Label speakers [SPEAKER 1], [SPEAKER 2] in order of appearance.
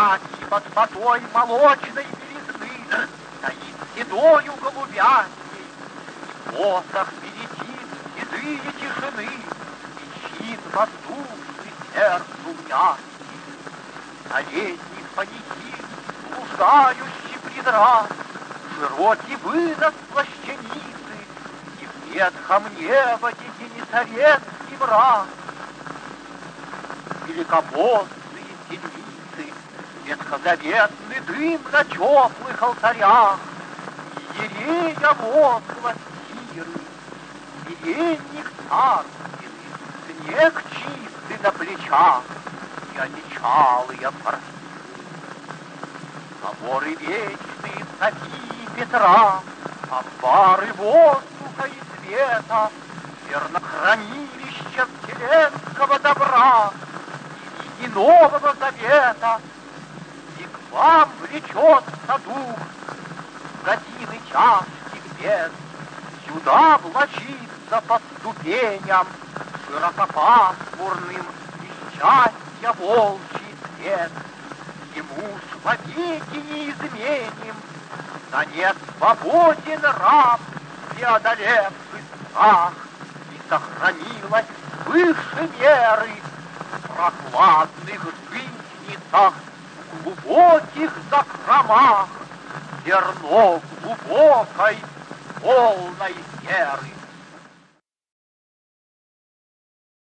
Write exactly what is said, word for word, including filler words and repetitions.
[SPEAKER 1] Платье под потой молочной белизны стоит седою голубятней, посох перетит седые тишины, и чин воздушный сердцу мягкий. Столетний панихид, блуждающий предрак, широкий вынос плащаницы, и в ветхом небо детинецарецкий мрак. Великопостные синицы, ветхозаветный дым на теплых алтарях, Иерея возглас тиры, смиренник царственный, снег чистый на плечах и одичалые форсы. Соборы вечные Софии Петра, амбары воздуха и света, зернохранилища вселенского добра и нового завета, и к вам влечется дух в годины тяжких бед, сюда влачится по ступеням широкопасмурным и счастья волчий цвет. Ему ж вовеки не изменим, да не свободен раб, преодолевший страх, и сохранилась выше меры в прохладных жизнницах, в глубоких закромах, зерно глубокой, полной серы.